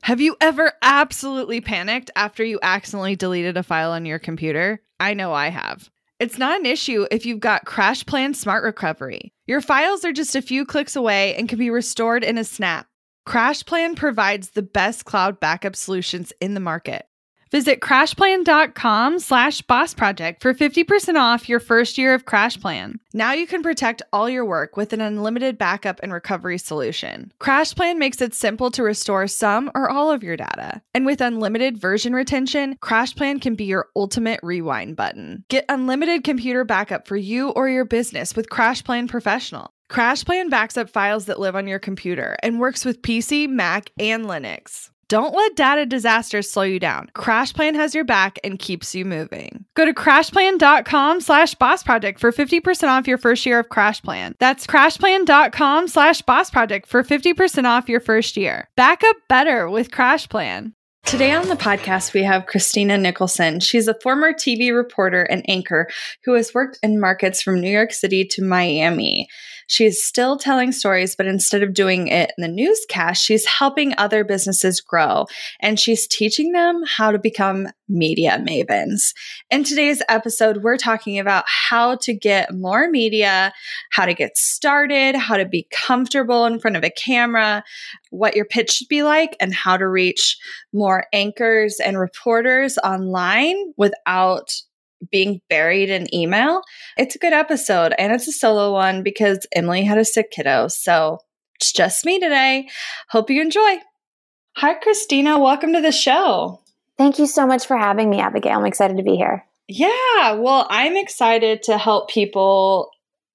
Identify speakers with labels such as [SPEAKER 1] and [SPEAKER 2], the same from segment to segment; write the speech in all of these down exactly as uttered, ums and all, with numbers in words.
[SPEAKER 1] Have you ever absolutely panicked after you accidentally deleted a file on your computer? I know I have. It's not an issue if you've got CrashPlan Smart Recovery. Your files are just a few clicks away and can be restored in a snap. CrashPlan provides the best cloud backup solutions in the market. Visit crashplan.com slash boss project for fifty percent off your first year of CrashPlan. Now you can protect all your work with an unlimited backup and recovery solution. CrashPlan makes it simple to restore some or all of your data. And with unlimited version retention, CrashPlan can be your ultimate rewind button. Get unlimited computer backup for you or your business with CrashPlan Professional. CrashPlan backs up files that live on your computer and works with P C, Mac, and Linux. Don't let data disasters slow you down. CrashPlan has your back and keeps you moving. Go to crashplan.com slash boss project for fifty percent off your first year of CrashPlan. That's crashplan.com slash boss project for fifty percent off your first year. Back up better with CrashPlan. Today on the podcast, we have Christina Nicholson. She's a former T V reporter and anchor who has worked in markets from New York City to Miami. She's still telling stories, but instead of doing it in the newscast, she's helping other businesses grow, and she's teaching them how to become media mavens. In today's episode, we're talking about how to get more media, how to get started, how to be comfortable in front of a camera, what your pitch should be like, and how to reach more anchors and reporters online without being buried in email. It's a good episode, and it's a solo one because Emily had a sick kiddo. So it's just me today. Hope you enjoy. Hi, Christina. Welcome to the show.
[SPEAKER 2] Thank you so much for having me, Abigail. I'm excited to be here.
[SPEAKER 1] Yeah, well, I'm excited to help people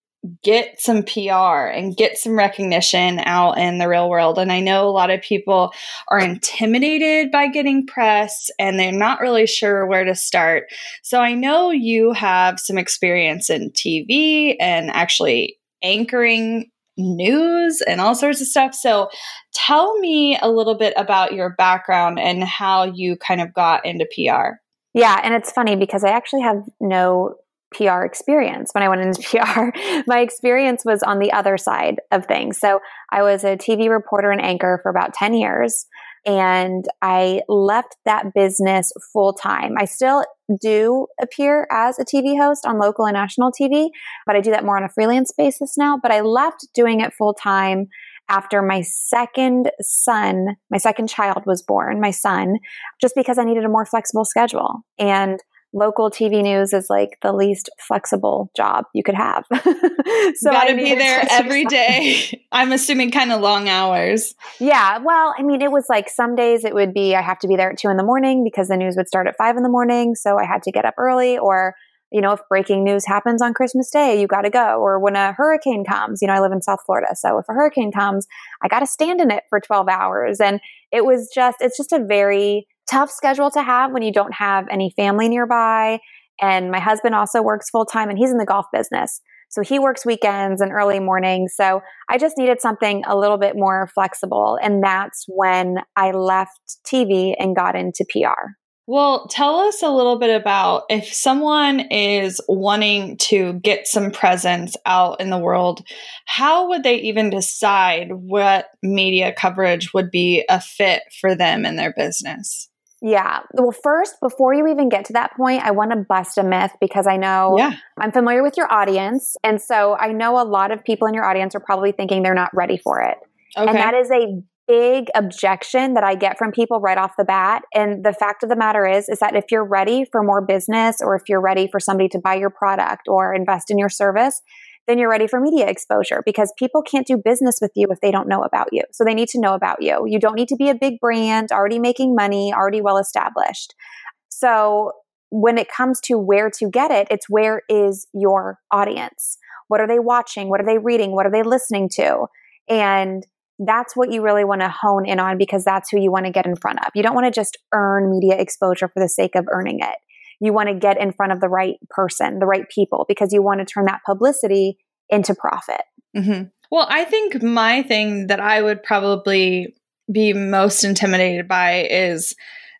[SPEAKER 1] get some P R and get some recognition out in the real world. And I know a lot of people are intimidated by getting press and they're not really sure where to start. So I know you have some experience in T V and actually anchoring news and all sorts of stuff. So tell me a little bit about your background and how you kind of got into P R.
[SPEAKER 2] Yeah, and it's funny because I actually have no P R experience when I went into P R. My experience was on the other side of things. So I was a T V reporter and anchor for about ten years, and I left that business full time. I still do appear as a T V host on local and national T V, but I do that more on a freelance basis now. But I left doing it full time after my second son, my second child was born, my son, just because I needed a more flexible schedule. And local T V news is like the least flexible job you could have. So
[SPEAKER 1] got to be there every day. I'm assuming kind of long hours.
[SPEAKER 2] Yeah. Well, I mean, it was like some days it would be, I have to be there at two in the morning because the news would start at five in the morning. So I had to get up early, or, you know, if breaking news happens on Christmas Day, you got to go. Or when a hurricane comes, you know, I live in South Florida. So if a hurricane comes, I got to stand in it for twelve hours. And it was just, it's just a very tough schedule to have when you don't have any family nearby. And my husband also works full time, and he's in the golf business. So he works weekends and early mornings. So I just needed something a little bit more flexible. And that's when I left T V and got into P R.
[SPEAKER 1] Well, tell us a little bit about if someone is wanting to get some presence out in the world, how would they even decide what media coverage would be a fit for them and their business?
[SPEAKER 2] Yeah. Well, first, before you even get to that point, I want to bust a myth because I know
[SPEAKER 1] yeah.
[SPEAKER 2] I'm familiar with your audience. And so I know a lot of people in your audience are probably thinking they're not ready for it.
[SPEAKER 1] Okay.
[SPEAKER 2] And that is a big objection that I get from people right off the bat. And the fact of the matter is, is that if you're ready for more business, or if you're ready for somebody to buy your product or invest in your service, then you're ready for media exposure, because people can't do business with you if they don't know about you. So they need to know about you. You don't need to be a big brand, already making money, already well established. So when it comes to where to get it, it's where is your audience? What are they watching? What are they reading? What are they listening to? And that's what you really want to hone in on, because that's who you want to get in front of. You don't want to just earn media exposure for the sake of earning it. You want to get in front of the right person, the right people, because you want to turn that publicity into profit.
[SPEAKER 1] Mm-hmm. Well, I think my thing that I would probably be most intimidated by is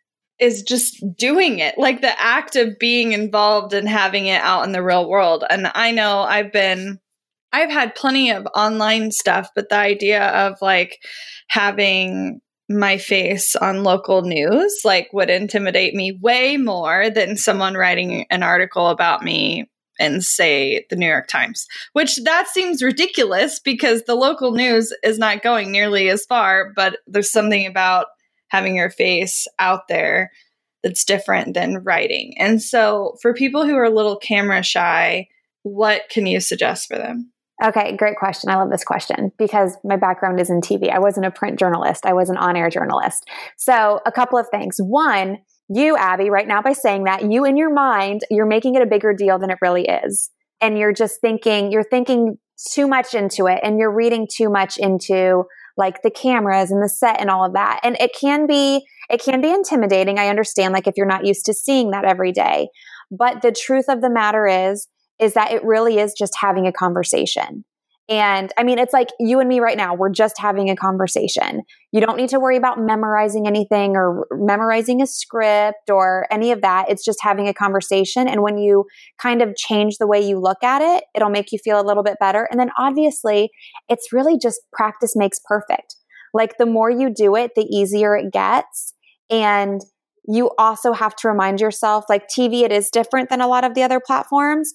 [SPEAKER 1] is just doing it, like the act of being involved and having it out in the real world. And I know I've been, I've had plenty of online stuff, but the idea of like having my face on local news, like would intimidate me way more than someone writing an article about me in, say, the New York Times, which that seems ridiculous because the local news is not going nearly as far, but there's something about having your face out there that's different than writing. And so for people who are a little camera shy, what can you suggest for them?
[SPEAKER 2] Okay, great question. I love this question because my background is in T V. I wasn't a print journalist. I was an on-air journalist. So a couple of things. One, you, Abby, right now by saying that, you in your mind, you're making it a bigger deal than it really is. And you're just thinking, you're thinking too much into it and you're reading too much into like the cameras and the set and all of that. And it can be, it can be intimidating. I understand, like if you're not used to seeing that every day. But the truth of the matter is, is that it really is just having a conversation. And I mean, it's like you and me right now, we're just having a conversation. You don't need to worry about memorizing anything or memorizing a script or any of that. It's just having a conversation. And when you kind of change the way you look at it, it'll make you feel a little bit better. And then obviously, it's really just practice makes perfect. Like the more you do it, the easier it gets. And you also have to remind yourself, like T V, it is different than a lot of the other platforms.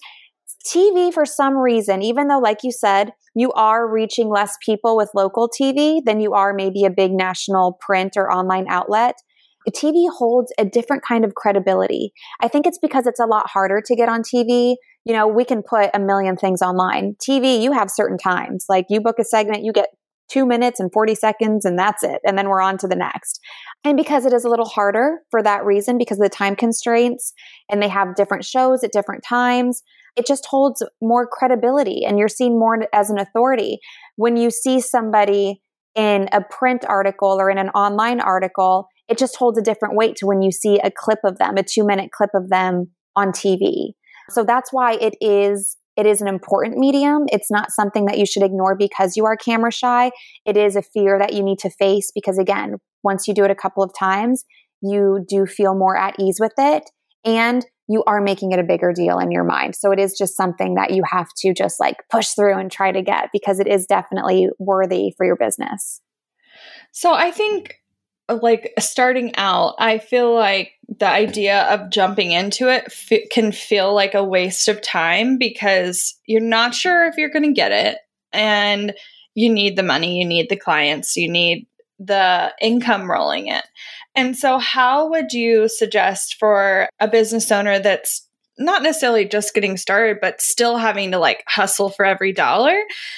[SPEAKER 2] T V, for some reason, even though, like you said, you are reaching less people with local T V than you are maybe a big national print or online outlet, T V holds a different kind of credibility. I think it's because it's a lot harder to get on T V. You know, we can put a million things online. T V, you have certain times. Like you book a segment, you get two minutes and forty seconds and that's it. And then we're on to the next. And because it is a little harder for that reason, because of the time constraints and they have different shows at different times, it just holds more credibility and you're seen more as an authority. When you see somebody in a print article or in an online article, it just holds a different weight to when you see a clip of them, a two minute clip of them on T V. So that's why it is, it is an important medium. It's not something that you should ignore because you are camera shy. It is a fear that you need to face because again, once you do it a couple of times, you do feel more at ease with it. And you are making it a bigger deal in your mind. So it is just something that you have to just like push through and try to get because it is definitely worthy for your business.
[SPEAKER 1] So I think like starting out, I feel like the idea of jumping into it f- can feel like a waste of time because you're not sure if you're going to get it and you need the money, you need the clients, you need the income rolling in. And so how would you suggest for a business owner that's not necessarily just getting started, but still having to like hustle for every dollar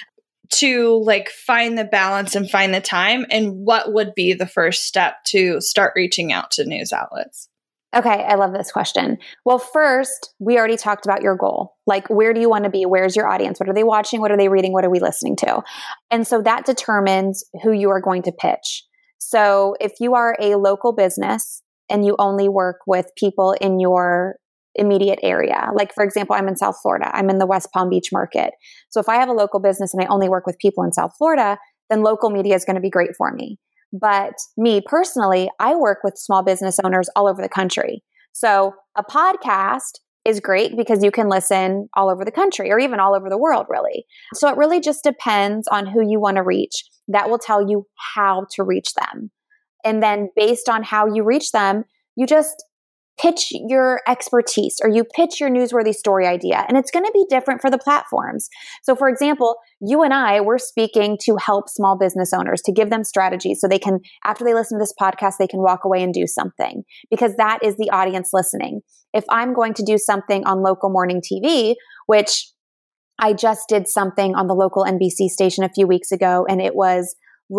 [SPEAKER 1] to like find the balance and find the time? And what would be the first step to start reaching out to news outlets?
[SPEAKER 2] Okay, I love this question. Well, first, we already talked about your goal. Like, where do you want to be? Where's your audience? What are they watching? What are they reading? What are we listening to? And so that determines who you are going to pitch. So if you are a local business and you only work with people in your immediate area, like for example, I'm in South Florida, I'm in the West Palm Beach market. So if I have a local business and I only work with people in South Florida, then local media is going to be great for me. But me personally, I work with small business owners all over the country. So a podcast is great because you can listen all over the country or even all over the world, really. So it really just depends on who you want to reach. That will tell you how to reach them. And then based on how you reach them, you just pitch your expertise or you pitch your newsworthy story idea. And it's going to be different for the platforms. So for example, you and I, we're speaking to help small business owners, to give them strategies so they can, after they listen to this podcast, they can walk away and do something because that is the audience listening. If I'm going to do something on local morning T V, which I just did something on the local N B C station a few weeks ago, and it was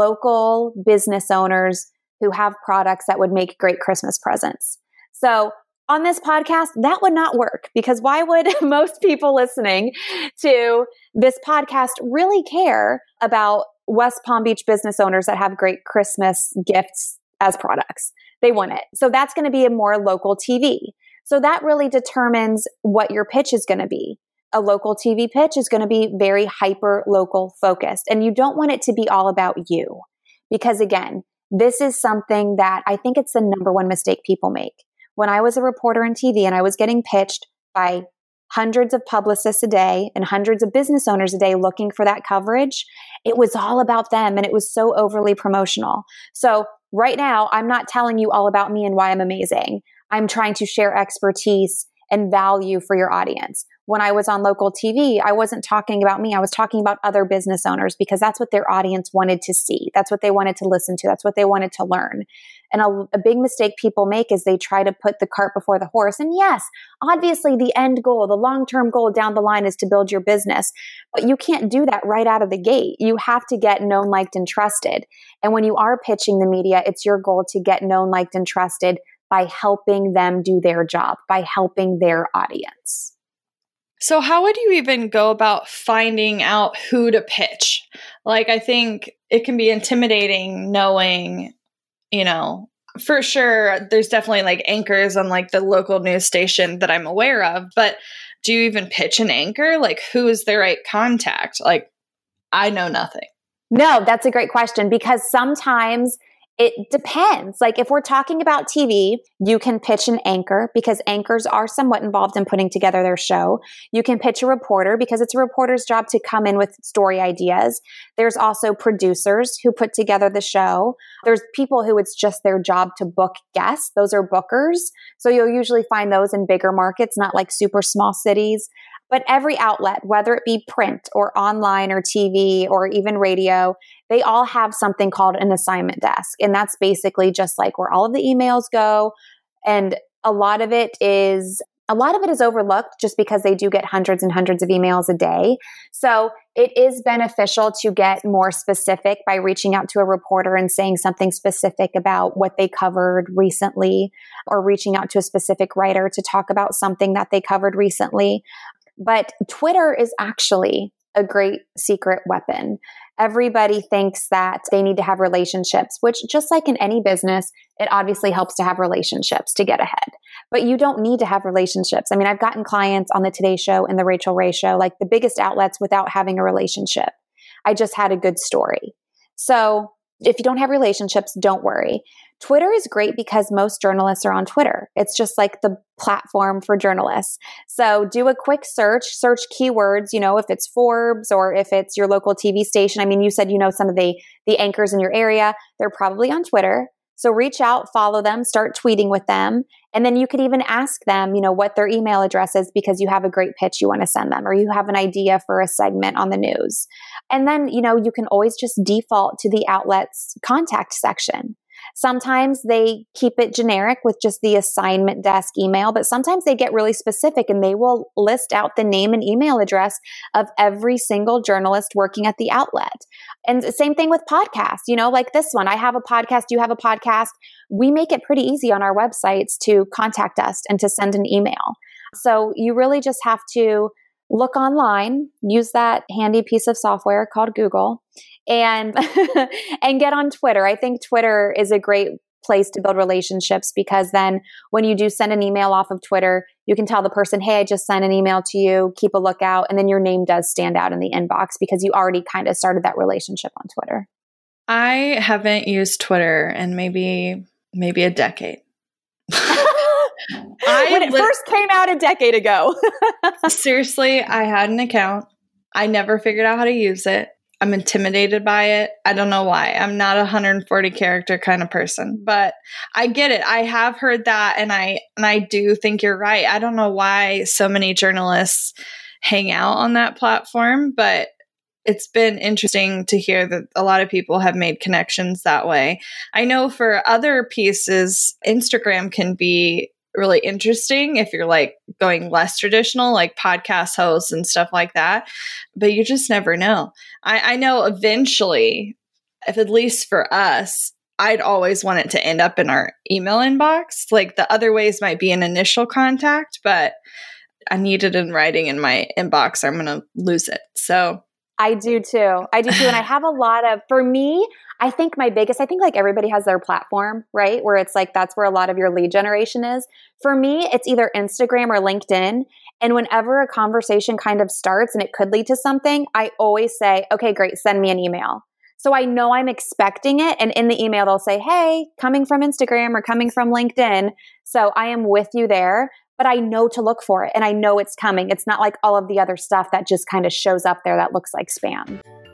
[SPEAKER 2] local business owners who have products that would make great Christmas presents. So on this podcast, that would not work because why would most people listening to this podcast really care about West Palm Beach business owners that have great Christmas gifts as products? They wouldn't. So that's going to be a more local T V. So that really determines what your pitch is going to be. A local T V pitch is going to be very hyper local focused. And you don't want it to be all about you. Because again, this is something that I think it's the number one mistake people make. When I was a reporter in T V and I was getting pitched by hundreds of publicists a day and hundreds of business owners a day looking for that coverage, it was all about them and it was so overly promotional. So right now, I'm not telling you all about me and why I'm amazing. I'm trying to share expertise and value for your audience. When I was on local T V, I wasn't talking about me. I was talking about other business owners because that's what their audience wanted to see. That's what they wanted to listen to. That's what they wanted to learn. And a, a big mistake people make is they try to put the cart before the horse. And yes, obviously the end goal, the long-term goal down the line is to build your business. But you can't do that right out of the gate. You have to get known, liked, and trusted. And when you are pitching the media, it's your goal to get known, liked, and trusted by helping them do their job, by helping their audience.
[SPEAKER 1] So how would you even go about finding out who to pitch? Like, I think it can be intimidating knowing, you know, for sure, there's definitely like anchors on like the local news station that I'm aware of, but do you even pitch an anchor? Like, who is the right contact? Like, I know nothing.
[SPEAKER 2] No, that's a great question because sometimes it depends. Like if we're talking about T V, you can pitch an anchor because anchors are somewhat involved in putting together their show. You can pitch a reporter because it's a reporter's job to come in with story ideas. There's also producers who put together the show. There's people who it's just their job to book guests. Those are bookers. So you'll usually find those in bigger markets, not like super small cities. But every outlet, whether it be print or online or T V or even radio, they all have something called an assignment desk. And that's basically just like where all of the emails go. And a lot of it is, a lot of it is overlooked just because they do get hundreds and hundreds of emails a day. So it is beneficial to get more specific by reaching out to a reporter and saying something specific about what they covered recently, or reaching out to a specific writer to talk about something that they covered recently. But Twitter is actually a great secret weapon. Everybody thinks that they need to have relationships, which just like in any business, it obviously helps to have relationships to get ahead. But you don't need to have relationships. I mean, I've gotten clients on the Today Show and the Rachel Ray Show, like the biggest outlets without having a relationship. I just had a good story. So if you don't have relationships, don't worry. Twitter is great because most journalists are on Twitter. It's just like the platform for journalists. So do a quick search, search keywords, you know, if it's Forbes or if it's your local T V station. I mean, you said you know some of the, the anchors in your area. They're probably on Twitter. So reach out, follow them, start tweeting with them. And then you could even ask them, you know, what their email address is because you have a great pitch you want to send them, or you have an idea for a segment on the news. And then, you know, you can always just default to the outlet's contact section. Sometimes they keep it generic with just the assignment desk email, but sometimes they get really specific and they will list out the name and email address of every single journalist working at the outlet. And the same thing with podcasts, you know, like this one. I have a podcast, you have a podcast. We make it pretty easy on our websites to contact us and to send an email. So you really just have to look online, use that handy piece of software called Google, and and get on Twitter. I think Twitter is a great place to build relationships because then when you do send an email off of Twitter, you can tell the person, hey, I just sent an email to you, keep a lookout. And then your name does stand out in the inbox because you already kind of started that relationship on Twitter.
[SPEAKER 1] I haven't used Twitter in maybe, maybe a decade.
[SPEAKER 2] I when it li- first came out a decade ago.
[SPEAKER 1] Seriously, I had an account. I never figured out how to use it. I'm intimidated by it. I don't know why. I'm not a one hundred forty character kind of person, but I get it. I have heard that, and I and I do think you're right. I don't know why so many journalists hang out on that platform, but it's been interesting to hear that a lot of people have made connections that way. I know for other pieces, Instagram can be really interesting if you're like going less traditional, like podcast hosts and stuff like that. But you just never know. I, I know eventually, if at least for us, I'd always want it to end up in our email inbox. Like the other ways might be an initial contact, but I need it in writing in my inbox or I'm going to lose it. So
[SPEAKER 2] I do too. I do too. And I have a lot of, for me, I think my biggest, I think like everybody has their platform, right? Where it's like, that's where a lot of your lead generation is. For me, it's either Instagram or LinkedIn. And whenever a conversation kind of starts and it could lead to something, I always say, okay, great, send me an email. So I know I'm expecting it. And in the email, they'll say, hey, coming from Instagram or coming from LinkedIn. So I am with you there. But I know to look for it and I know it's coming. It's not like all of the other stuff that just kind of shows up there that looks like spam.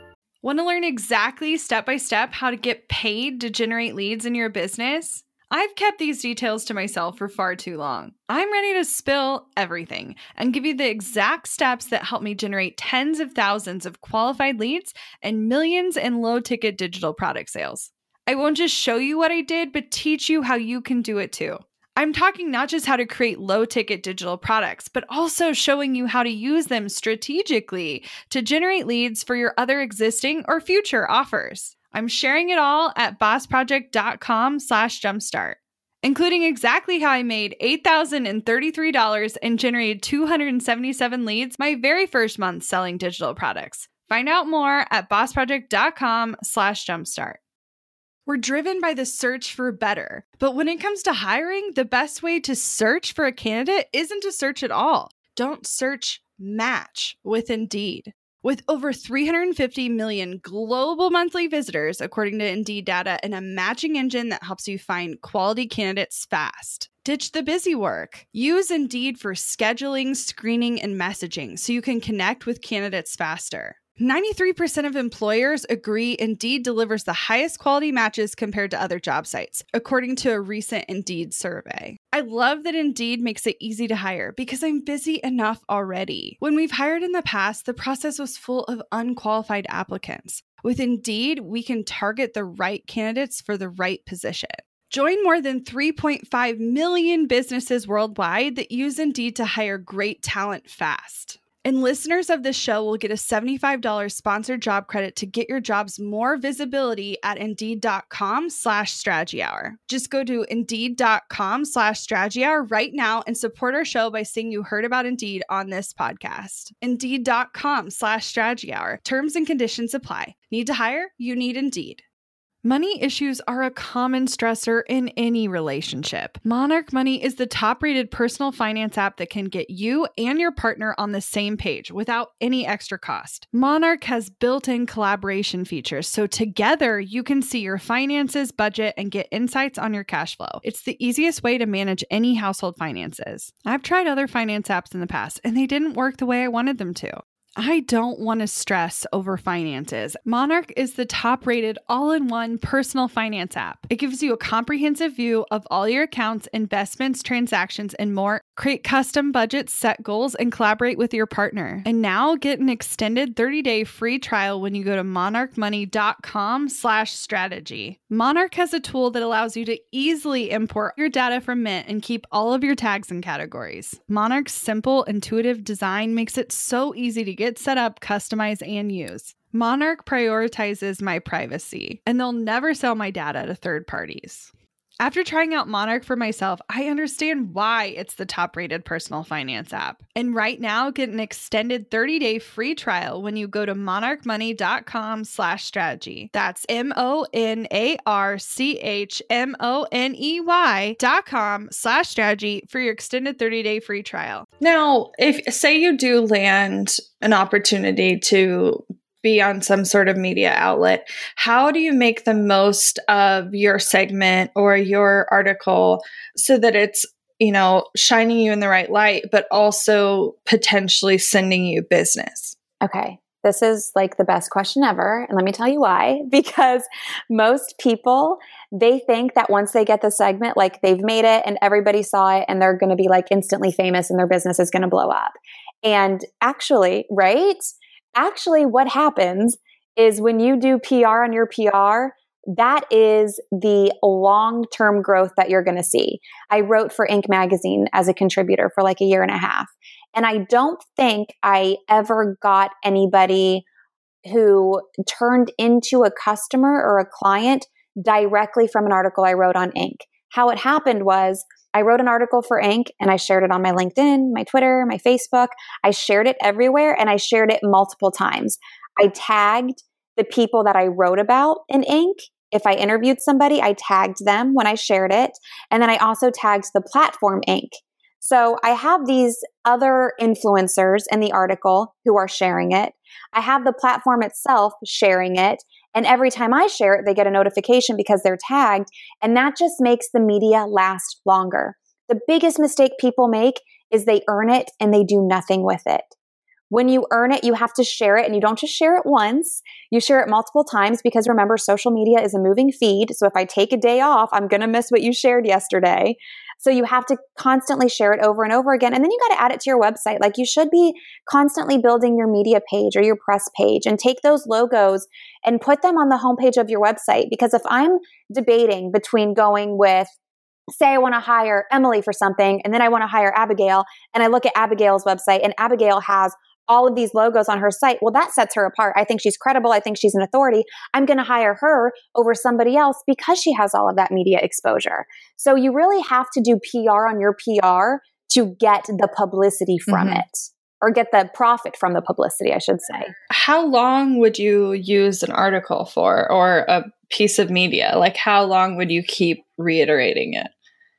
[SPEAKER 1] Want to learn exactly step by step how to get paid to generate leads in your business? I've kept these details to myself for far too long. I'm ready to spill everything and give you the exact steps that help me generate tens of thousands of qualified leads and millions in low-ticket digital product sales. I won't just show you what I did, but teach you how you can do it too. I'm talking not just how to create low-ticket digital products, but also showing you how to use them strategically to generate leads for your other existing or future offers. I'm sharing it all at bossproject.com slash jumpstart, including exactly how I made eight thousand thirty-three dollars and generated two hundred seventy-seven leads my very first month selling digital products. Find out more at bossproject.com slash jumpstart. We're driven by the search for better. But when it comes to hiring, the best way to search for a candidate isn't to search at all. Don't search, match with Indeed. With over three hundred fifty million global monthly visitors, according to Indeed data, and a matching engine that helps you find quality candidates fast. Ditch the busy work. Use Indeed for scheduling, screening, and messaging so you can connect with candidates faster. ninety-three percent of employers agree Indeed delivers the highest quality matches compared to other job sites, according to a recent Indeed survey. I love that Indeed makes it easy to hire because I'm busy enough already. When we've hired in the past, the process was full of unqualified applicants. With Indeed, we can target the right candidates for the right position. Join more than three point five million businesses worldwide that use Indeed to hire great talent fast. And listeners of this show will get a seventy-five dollars sponsored job credit to get your jobs more visibility at Indeed.com slash strategy hour. Just go to Indeed.com slash strategy hour right now and support our show by saying you heard about Indeed on this podcast. Indeed.com slash strategy hour. Terms and conditions apply. Need to hire? You need Indeed. Money issues are a common stressor in any relationship. Monarch Money is the top-rated personal finance app that can get you and your partner on the same page without any extra cost. Monarch has built-in collaboration features, so together you can see your finances, budget, and get insights on your cash flow. It's the easiest way to manage any household finances. I've tried other finance apps in the past, and they didn't work the way I wanted them to. I don't want to stress over finances. Monarch is the top-rated all-in-one personal finance app. It gives you a comprehensive view of all your accounts, investments, transactions, and more. Create custom budgets, set goals, and collaborate with your partner. And now get an extended thirty-day free trial when you go to monarchmoney.com slash strategy. Monarch has a tool that allows you to easily import your data from Mint and keep all of your tags and categories. Monarch's simple, intuitive design makes it so easy to get set up, customize, and use. Monarch prioritizes my privacy, and they'll never sell my data to third parties. After trying out Monarch for myself, I understand why it's the top-rated personal finance app. And right now, get an extended thirty-day free trial when you go to monarchmoney.com slash strategy. That's M-O-N-A-R-C-H-M-O-N-E-Y dot com slash strategy for your extended thirty-day free trial.
[SPEAKER 3] Now, if say you do land an opportunity to be on some sort of media outlet, how do you make the most of your segment or your article so that it's, you know, shining you in the right light, but also potentially sending you business?
[SPEAKER 2] Okay. This is like the best question ever. And let me tell you why. Because most people, they think that once they get the segment, like they've made it and everybody saw it and they're going to be like instantly famous and their business is going to blow up. And actually, right? Actually, what happens is when you do P R on your P R, that is the long-term growth that you're going to see. I wrote for Inc magazine as a contributor for like a year and a half. And I don't think I ever got anybody who turned into a customer or a client directly from an article I wrote on Inc. How it happened was I wrote an article for Inc and I shared it on my LinkedIn, my Twitter, my Facebook. I shared it everywhere and I shared it multiple times. I tagged the people that I wrote about in Inc. If I interviewed somebody, I tagged them when I shared it. And then I also tagged the platform Inc. So I have these other influencers in the article who are sharing it. I have the platform itself sharing it. And every time I share it, they get a notification because they're tagged. And that just makes the media last longer. The biggest mistake people make is they earn it and they do nothing with it. When you earn it, you have to share it, and you don't just share it once. You share it multiple times because remember, social media is a moving feed. So if I take a day off, I'm going to miss what you shared yesterday. So you have to constantly share it over and over again. And then you got to add it to your website. Like, you should be constantly building your media page or your press page, and take those logos and put them on the homepage of your website. Because if I'm debating between going with, say I want to hire Emily for something, and then I want to hire Abigail, and I look at Abigail's website and Abigail has all of these logos on her site, well, that sets her apart. I think she's credible. I think she's an authority. I'm going to hire her over somebody else because she has all of that media exposure. So you really have to do P R on your P R to get the publicity from mm-hmm. it, or get the profit from the publicity, I should say.
[SPEAKER 3] How long would you use an article for, or a piece of media? Like, how long would you keep reiterating it?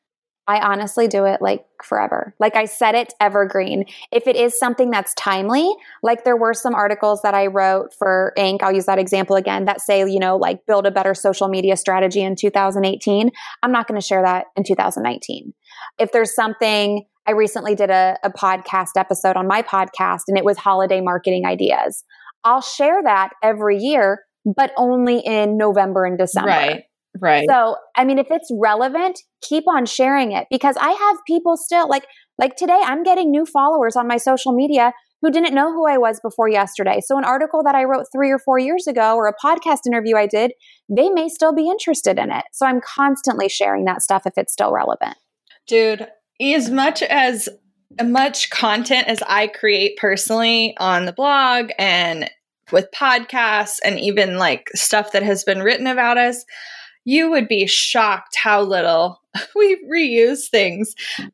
[SPEAKER 2] I honestly do it like forever. Like, I set it evergreen. If it is something that's timely, like there were some articles that I wrote for Inc, I'll use that example again, that say, you know, like build a better social media strategy in two thousand eighteen. I'm not going to share that in two thousand nineteen. If there's something, I recently did a, a podcast episode on my podcast, and it was holiday marketing ideas. I'll share that every year, but only in November and December.
[SPEAKER 3] Right. Right.
[SPEAKER 2] So, I mean, if it's relevant, keep on sharing it, because I have people still like, like today, I'm getting new followers on my social media who didn't know who I was before yesterday. So an article that I wrote three or four years ago, or a podcast interview I did, they may still be interested in it. So I'm constantly sharing that stuff if it's still relevant.
[SPEAKER 3] Dude, as much as much content as I create personally on the blog and with podcasts, and even like stuff that has been written about us, you would be shocked how little we reuse things.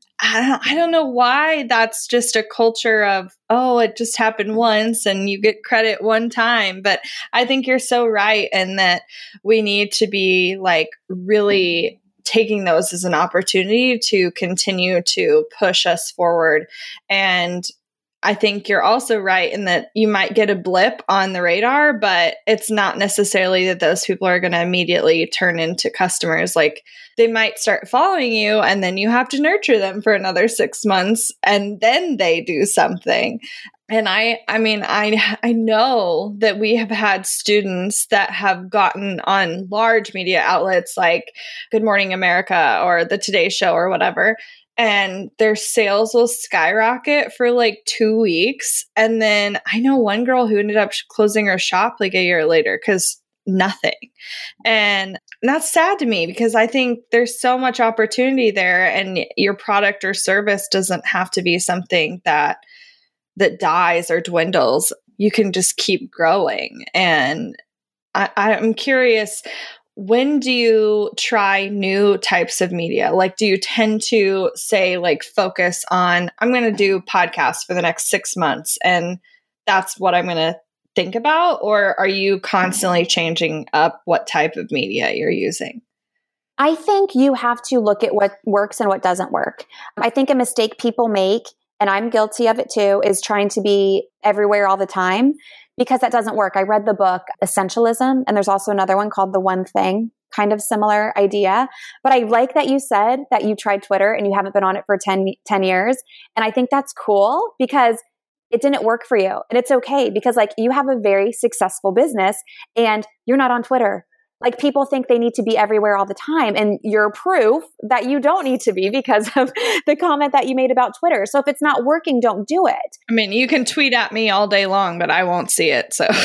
[SPEAKER 3] I don't, I don't know why that's just a culture of, oh, it just happened once and you get credit one time. But I think you're so right in that we need to be like really taking those as an opportunity to continue to push us forward. And I think you're also right in that you might get a blip on the radar, but it's not necessarily that those people are going to immediately turn into customers. Like, they might start following you, and then you have to nurture them for another six months, and then they do something. And I, I mean, I, I know that we have had students that have gotten on large media outlets like Good Morning America or the Today Show or whatever, and their sales will skyrocket for like two weeks. And then I know one girl who ended up closing her shop like a year later because nothing. And that's sad to me, because I think there's so much opportunity there, and your product or service doesn't have to be something that that dies or dwindles. You can just keep growing. And I, I'm curious, when do you try new types of media? Like, do you tend to say, like, focus on, I'm going to do podcasts for the next six months and that's what I'm going to think about? Or are you constantly changing up what type of media you're using?
[SPEAKER 2] I think you have to look at what works and what doesn't work. I think a mistake people make, and I'm guilty of it too, is trying to be everywhere all the time, because that doesn't work. I read the book Essentialism, and there's also another one called The One Thing, kind of similar idea. But I like that you said that you tried Twitter and you haven't been on it for ten, ten years. And I think that's cool, because it didn't work for you. And it's okay, because like, you have a very successful business and you're not on Twitter. Like, people think they need to be everywhere all the time, and you're proof that you don't need to be because of the comment that you made about Twitter. So if it's not working, don't do it.
[SPEAKER 3] I mean, you can tweet at me all day long, but I won't see it. So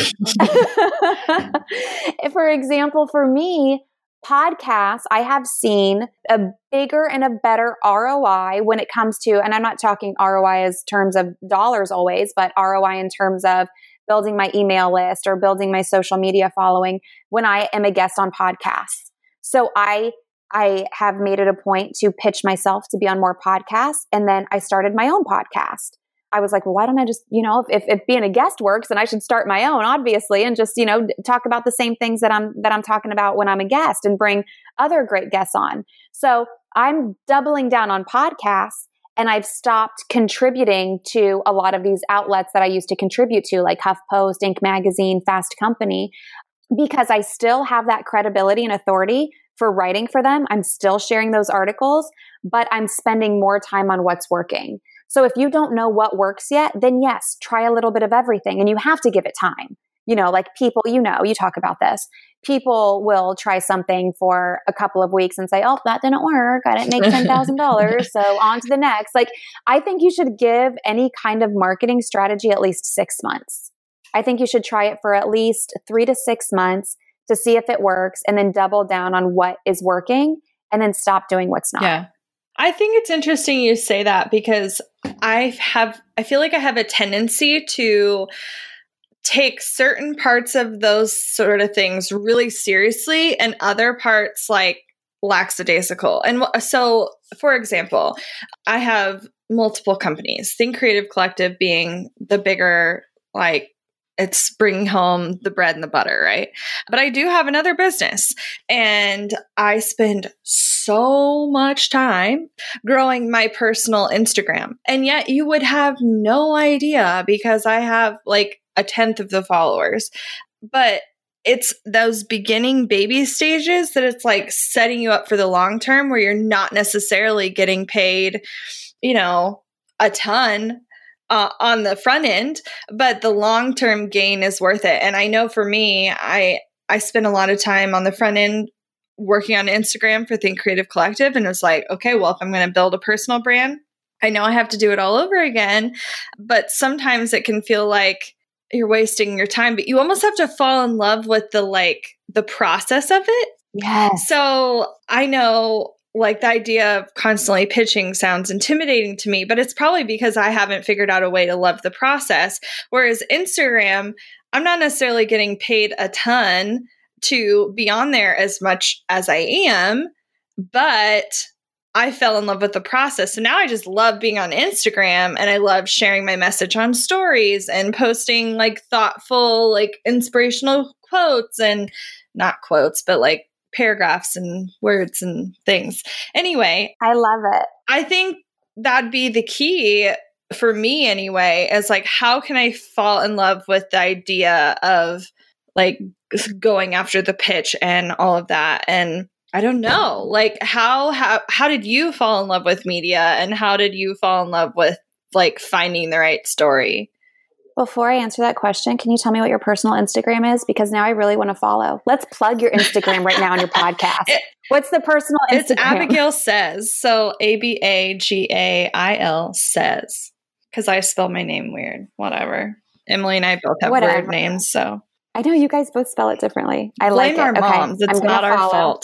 [SPEAKER 2] for example, for me, podcasts, I have seen a bigger and a better R O I when it comes to, and I'm not talking R O I as terms of dollars always, but R O I in terms of building my email list or building my social media following, when I am a guest on podcasts. So I I have made it a point to pitch myself to be on more podcasts. And then I started my own podcast. I was like, well, why don't I just, you know, if, if being a guest works, then I should start my own, obviously, and just, you know, talk about the same things that I'm that I'm talking about when I'm a guest, and bring other great guests on. So I'm doubling down on podcasts. And I've stopped contributing to a lot of these outlets that I used to contribute to, like HuffPost, Inc Magazine, Fast Company, because I still have that credibility and authority for writing for them. I'm still sharing those articles, but I'm spending more time on what's working. So if you don't know what works yet, then yes, try a little bit of everything, and you have to give it time. You know, like people, you know, you talk about this. People will try something for a couple of weeks and say, oh, that didn't work. I didn't make ten thousand dollars. So on to the next. Like, I think you should give any kind of marketing strategy at least six months. I think you should try it for at least three to six months to see if it works, and then double down on what is working and then stop doing what's not.
[SPEAKER 3] Yeah. I think it's interesting you say that, because I have, I feel like I have a tendency to take certain parts of those sort of things really seriously and other parts like lackadaisical. And so, for example, I have multiple companies, Think Creative Collective being the bigger, like, it's bringing home the bread and the butter, right? But I do have another business, and I spend so much time growing my personal Instagram. And yet you would have no idea, because I have like a tenth of the followers. But it's those beginning baby stages that it's like setting you up for the long term, where you're not necessarily getting paid, you know, a ton Uh, on the front end, but the long-term gain is worth it. And I know for me, I I spent a lot of time on the front end working on Instagram for Think Creative Collective, and it was like, okay, well, if I'm going to build a personal brand, I know I have to do it all over again. But sometimes it can feel like you're wasting your time, but you almost have to fall in love with the like the process of it.
[SPEAKER 2] Yes.
[SPEAKER 3] So I know, like, the idea of constantly pitching sounds intimidating to me, but it's probably because I haven't figured out a way to love the process. Whereas Instagram, I'm not necessarily getting paid a ton to be on there as much as I am, but I fell in love with the process. So now I just love being on Instagram, and I love sharing my message on stories and posting like thoughtful, like inspirational quotes, and not quotes, but like paragraphs and words and things. Anyway,
[SPEAKER 2] I love it.
[SPEAKER 3] I think that'd be the key for me anyway, is like, how can I fall in love with the idea of like going after the pitch and all of that? And I don't know, like how, how, how did you fall in love with media, and how did you fall in love with like finding the right story?
[SPEAKER 2] Before I answer that question, can you tell me what your personal Instagram is? Because now I really want to follow. Let's plug your Instagram right now on your podcast. It, What's the personal Instagram?
[SPEAKER 3] It's Abigail Says. So A B A G A I L Says. Because I spell my name weird. Whatever. Emily and I both have Whatever. weird names, so.
[SPEAKER 2] I know you guys both spell it differently. I
[SPEAKER 3] Blame
[SPEAKER 2] like it.
[SPEAKER 3] our moms.
[SPEAKER 2] Okay,
[SPEAKER 3] it's not our fault.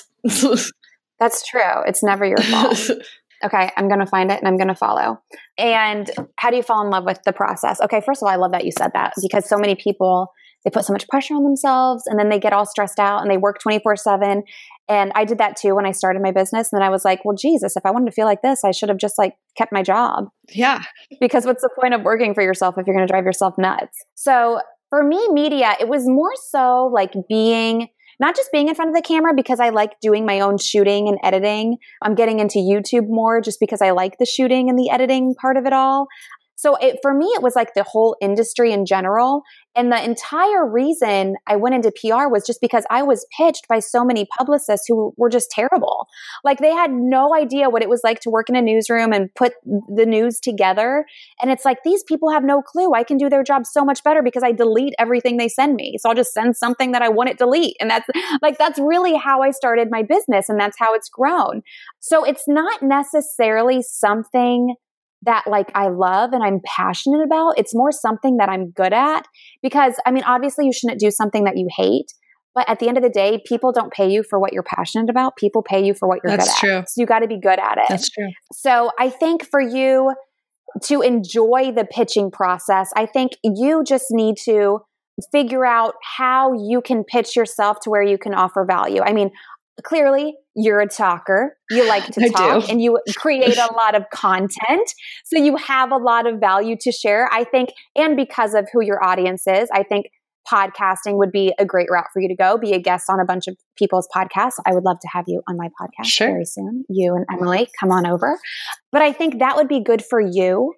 [SPEAKER 2] That's true. It's never your fault. Okay, I'm going to find it and I'm going to follow. And how do you fall in love with the process? Okay, first of all, I love that you said that, because so many people, they put so much pressure on themselves, and then they get all stressed out and they work twenty-four seven. And I did that too when I started my business. And then I was like, well, Jesus, if I wanted to feel like this, I should have just like kept my job.
[SPEAKER 3] Yeah.
[SPEAKER 2] Because what's the point of working for yourself if you're going to drive yourself nuts? So for me, media, it was more so like being not just being in front of the camera, because I like doing my own shooting and editing. I'm getting into YouTube more just because I like the shooting and the editing part of it all. So it, for me, it was like the whole industry in general. And the entire reason I went into P R was just because I was pitched by so many publicists who were just terrible. Like they had no idea what it was like to work in a newsroom and put the news together. And it's like, these people have no clue. I can do their job so much better because I delete everything they send me. So I'll just send something that I want it delete. And that's like, that's really how I started my business. And that's how it's grown. So it's not necessarily something that like I love and I'm passionate about. It's more something that I'm good at, because I mean, obviously you shouldn't do something that you hate, but at the end of the day, people don't pay you for what you're passionate about. People pay you for what you're
[SPEAKER 3] That's
[SPEAKER 2] good
[SPEAKER 3] true.
[SPEAKER 2] at. So you got to be good at it.
[SPEAKER 3] That's true.
[SPEAKER 2] So I think for you to enjoy the pitching process, I think you just need to figure out how you can pitch yourself to where you can offer value. I mean, clearly you're a talker. You like to talk and you create a lot of content. So you have a lot of value to share, I think. And because of who your audience is, I think podcasting would be a great route for you to go. Be a guest on a bunch of people's podcasts. I would love to have you on my podcast
[SPEAKER 3] sure.
[SPEAKER 2] very soon. You and Emily, come on over. But I think that would be good for you,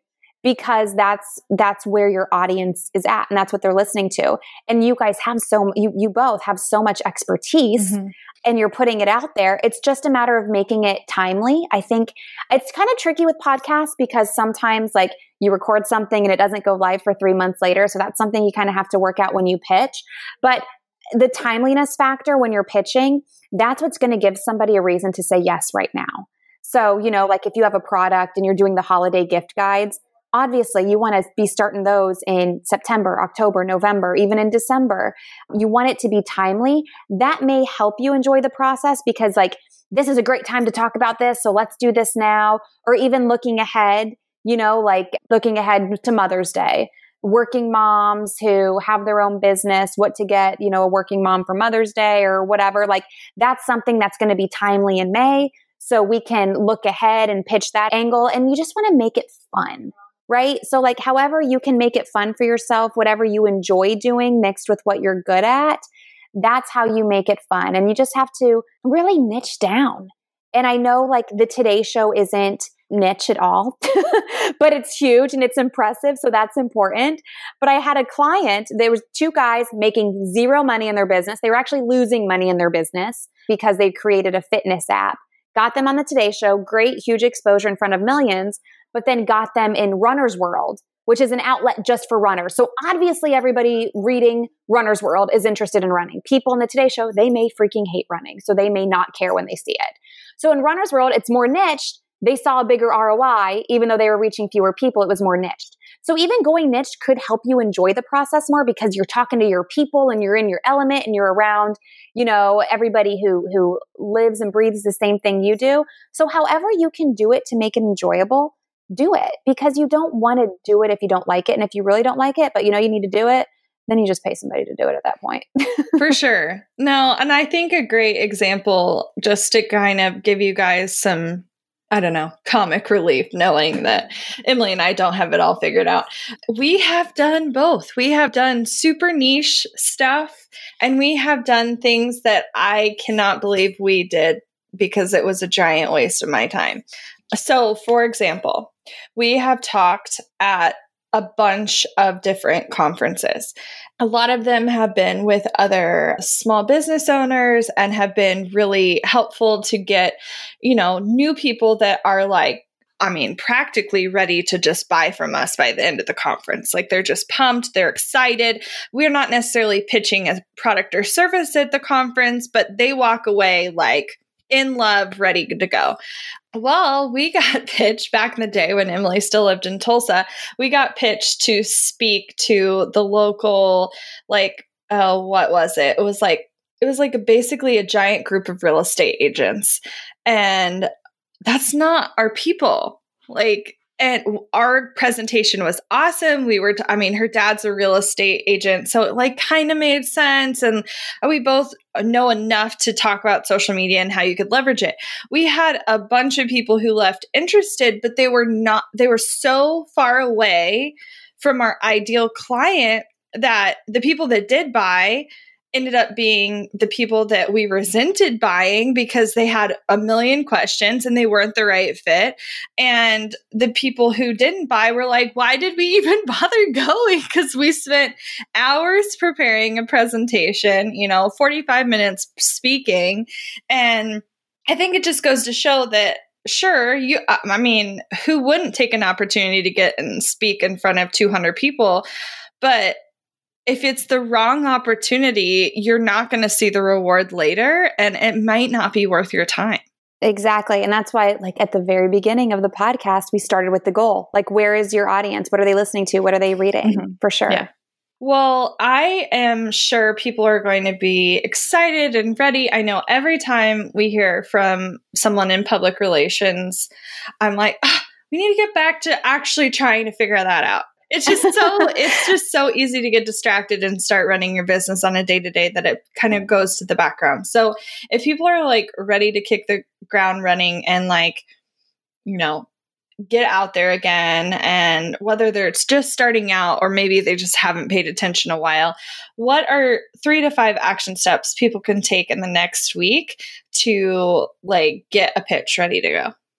[SPEAKER 2] because that's, that's where your audience is at and that's what they're listening to. And you guys have so, you, you both have so much expertise mm-hmm. and you're putting it out there. It's just a matter of making it timely. I think it's kind of tricky with podcasts because sometimes like you record something and it doesn't go live for three months later. So that's something you kind of have to work out when you pitch. But the timeliness factor when you're pitching, that's what's going to give somebody a reason to say yes right now. So, you know, like if you have a product and you're doing the holiday gift guides, obviously you want to be starting those in September, October, November, even in December. You want it to be timely. That may help you enjoy the process because like, this is a great time to talk about this. So let's do this now. Or even looking ahead, you know, like looking ahead to Mother's Day. Working moms who have their own business, what to get, you know, a working mom for Mother's Day or whatever. Like that's something that's going to be timely in May. So we can look ahead and pitch that angle. And you just want to make it fun, right? So like however you can make it fun for yourself, whatever you enjoy doing mixed with what you're good at, that's how you make it fun. And you just have to really niche down. And I know like the Today Show isn't niche at all, but it's huge and it's impressive. So that's important. But I had a client, there was two guys making zero money in their business. They were actually losing money in their business because they created a fitness app, got them on the Today Show, great, huge exposure in front of millions, but then got them in Runner's World, which is an outlet just for runners. So obviously everybody reading Runner's World is interested in running. People in the Today Show, they may freaking hate running. So they may not care when they see it. So in Runner's World, it's more niched. They saw a bigger R O I, even though they were reaching fewer people, it was more niched. So even going niche could help you enjoy the process more because you're talking to your people and you're in your element and you're around, you know, everybody who, who lives and breathes the same thing you do. So however you can do it to make it enjoyable, do it because you don't want to do it if you don't like it. And if you really don't like it, but you know, you need to do it, then you just pay somebody to do it at that point.
[SPEAKER 3] For sure. No, and I think a great example, just to kind of give you guys some, I don't know, comic relief, knowing that Emily and I don't have it all figured out. We have done both. We have done super niche stuff, and we have done things that I cannot believe we did because it was a giant waste of my time. So, for example, we have talked at a bunch of different conferences. A lot of them have been with other small business owners and have been really helpful to get, you know, new people that are like, I mean, practically ready to just buy from us by the end of the conference. Like they're just pumped, they're excited. We're not necessarily pitching a product or service at the conference, but they walk away like in love, ready to go. Well, we got pitched back in the day when Emily still lived in Tulsa. We got pitched to speak to the local, like, oh, what was it? It was like, it was like a, basically a giant group of real estate agents. And that's not our people. Like, and our presentation was awesome. We were, t- I mean, her dad's a real estate agent. So it like kind of made sense. And we both know enough to talk about social media and how you could leverage it. We had a bunch of people who left interested, but they were not, they were so far away from our ideal client that the people that did buy ended up being the people that we resented buying because they had a million questions and they weren't the right fit. And the people who didn't buy were like, why did we even bother going? Because we spent hours preparing a presentation, you know, forty-five minutes speaking. And I think it just goes to show that sure, you, I mean, who wouldn't take an opportunity to get and speak in front of two hundred people? But if it's the wrong opportunity, you're not going to see the reward later, and it might not be worth your time.
[SPEAKER 2] Exactly. And that's why, like at the very beginning of the podcast, we started with the goal. Like, where is your audience? What are they listening to? What are they reading? Mm-hmm. For sure.
[SPEAKER 3] Yeah. Well, I am sure people are going to be excited and ready. I know every time we hear from someone in public relations, I'm like, oh, we need to get back to actually trying to figure that out. It's just so it's just so easy to get distracted and start running your business on a day-to-day that it kind of goes to the background. So if people are like ready to kick the ground running and like, you know, get out there again, and whether they're it's just starting out or maybe they just haven't paid attention a while, what are three to five action steps people can take in the next week to like get a pitch ready to go?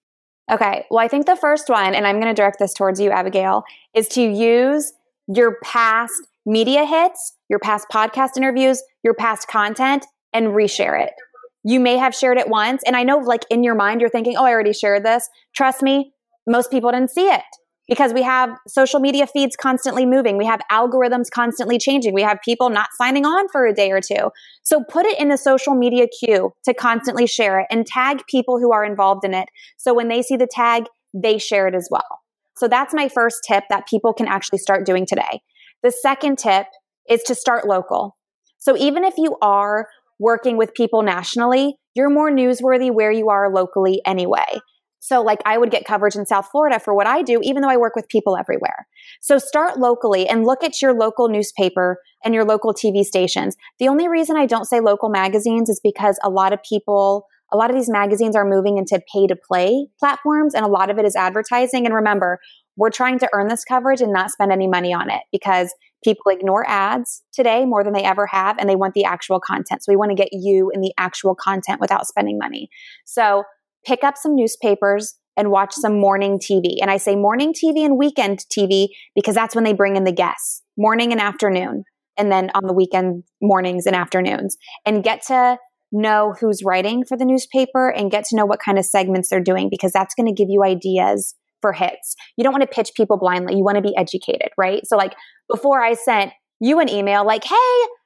[SPEAKER 2] Okay. Well, I think the first one, and I'm going to direct this towards you, Abigail, is to use your past media hits, your past podcast interviews, your past content, and reshare it. You may have shared it once. And I know like in your mind, you're thinking, oh, I already shared this. Trust me, most people didn't see it because we have social media feeds constantly moving. We have algorithms constantly changing. We have people not signing on for a day or two. So put it in the social media queue to constantly share it and tag people who are involved in it. So when they see the tag, they share it as well. So that's my first tip that people can actually start doing today. The second tip is to start local. So even if you are working with people nationally, you're more newsworthy where you are locally anyway. So like I would get coverage in South Florida for what I do, even though I work with people everywhere. So start locally and look at your local newspaper and your local T V stations. The only reason I don't say local magazines is because a lot of people, a lot of these magazines are moving into pay to play platforms and a lot of it is advertising. And remember, we're trying to earn this coverage and not spend any money on it because people ignore ads today more than they ever have, and they want the actual content. So we want to get you in the actual content without spending money. So pick up some newspapers and watch some morning T V. And I say morning T V and weekend T V because that's when they bring in the guests, morning and afternoon, and then on the weekend, mornings and afternoons, and get to know who's writing for the newspaper and get to know what kind of segments they're doing because that's going to give you ideas for hits. You don't want to pitch people blindly. You want to be educated, right? So like before I sent you an email like, hey,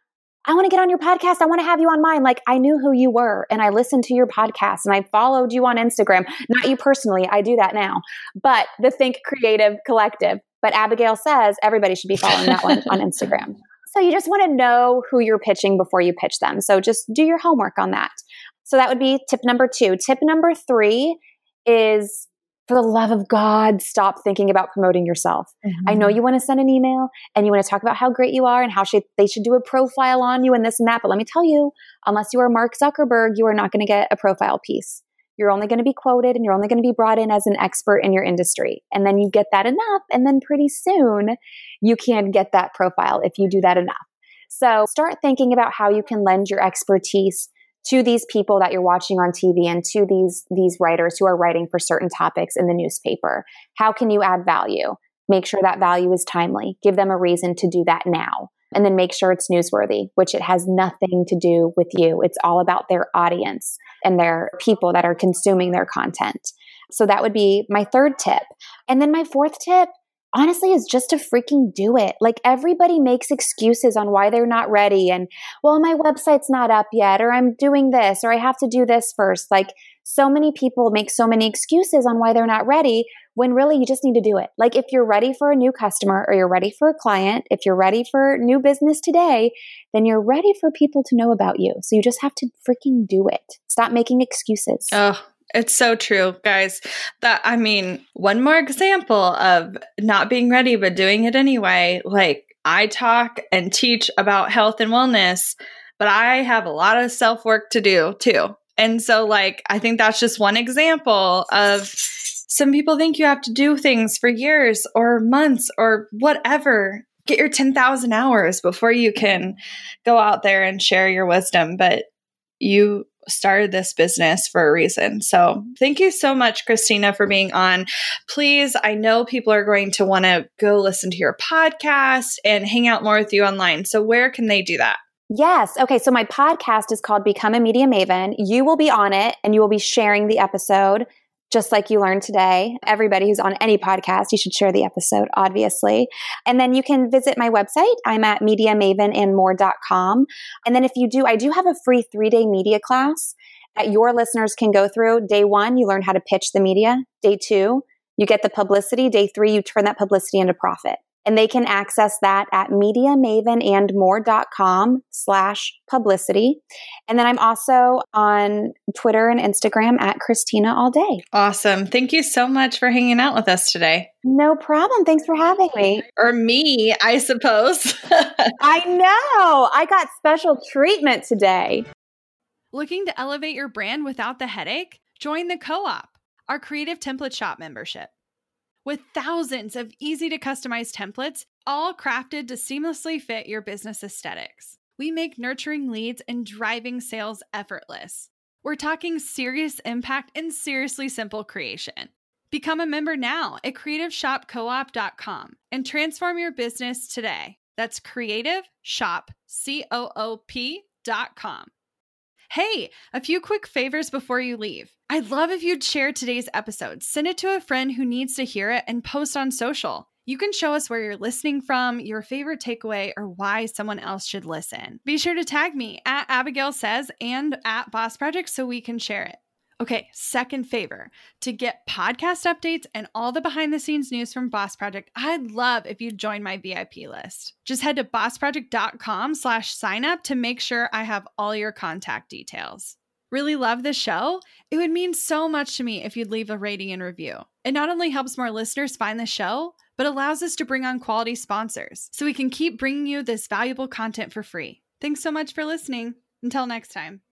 [SPEAKER 2] I want to get on your podcast. I want to have you on mine. Like I knew who you were and I listened to your podcast and I followed you on Instagram. Not you personally. I do that now, but the Think Creative Collective. But Abigail says everybody should be following that one on Instagram. So you just want to know who you're pitching before you pitch them. So just do your homework on that. So that would be tip number two. Tip number three is, for the love of God, stop thinking about promoting yourself. Mm-hmm. I know you want to send an email and you want to talk about how great you are and how should, they should do a profile on you and this and that. But let me tell you, unless you are Mark Zuckerberg, you are not going to get a profile piece. You're only going to be quoted and you're only going to be brought in as an expert in your industry. And then you get that enough. And then pretty soon you can get that profile if you do that enough. So start thinking about how you can lend your expertise to these people that you're watching on T V and to these, these writers who are writing for certain topics in the newspaper. How can you add value? Make sure that value is timely. Give them a reason to do that now. And then make sure it's newsworthy, which it has nothing to do with you. It's all about their audience and their people that are consuming their content. So that would be my third tip. And then my fourth tip, honestly, is just to freaking do it. Like everybody makes excuses on why they're not ready. And well, my website's not up yet, or I'm doing this, or I have to do this first. Like so many people make so many excuses on why they're not ready when really you just need to do it. Like if you're ready for a new customer or you're ready for a client, if you're ready for new business today, then you're ready for people to know about you. So you just have to freaking do it. Stop making excuses.
[SPEAKER 3] Oh, it's so true, guys. That, I mean, one more example of not being ready, but doing it anyway. Like I talk and teach about health and wellness, but I have a lot of self work to do too. And so like, I think that's just one example of some people think you have to do things for years or months or whatever. Get your ten thousand hours before you can go out there and share your wisdom. But you started this business for a reason. So thank you so much, Christina, for being on. Please, I know people are going to want to go listen to your podcast and hang out more with you online. So where can they do that?
[SPEAKER 2] Yes. Okay. So my podcast is called Become a Media Maven. You will be on it and you will be sharing the episode just like you learned today. Everybody who's on any podcast, you should share the episode, obviously. And then you can visit my website. I'm at media maven and more dot com. And then if you do, I do have a free three-day media class that your listeners can go through. Day one, you learn how to pitch the media. Day two, you get the publicity. Day three, you turn that publicity into profit. And they can access that at media maven and more dot com slash publicity. And then I'm also on Twitter and Instagram at Christina All Day.
[SPEAKER 3] Awesome. Thank you so much for hanging out with us today.
[SPEAKER 2] No problem. Thanks for having me.
[SPEAKER 3] Or me, I suppose.
[SPEAKER 2] I know. I got special treatment today.
[SPEAKER 1] Looking to elevate your brand without the headache? Join the Co-op, our creative template shop membership. With thousands of easy to customize templates, all crafted to seamlessly fit your business aesthetics, we make nurturing leads and driving sales effortless. We're talking serious impact and seriously simple creation. Become a member now at creative shop co op dot com and transform your business today. That's creative shop coop dot com. Hey, a few quick favors before you leave. I'd love if you'd share today's episode, send it to a friend who needs to hear it, and post on social. You can show us where you're listening from, your favorite takeaway, or why someone else should listen. Be sure to tag me at Abigail Says and at Boss Project so we can share it. Okay, second favor. To get podcast updates and all the behind the scenes news from Boss Project, I'd love if you'd join my V I P list. Just head to bossproject.com slash sign up to make sure I have all your contact details. Really love the show? It would mean so much to me if you'd leave a rating and review. It not only helps more listeners find the show, but allows us to bring on quality sponsors so we can keep bringing you this valuable content for free. Thanks so much for listening. Until next time.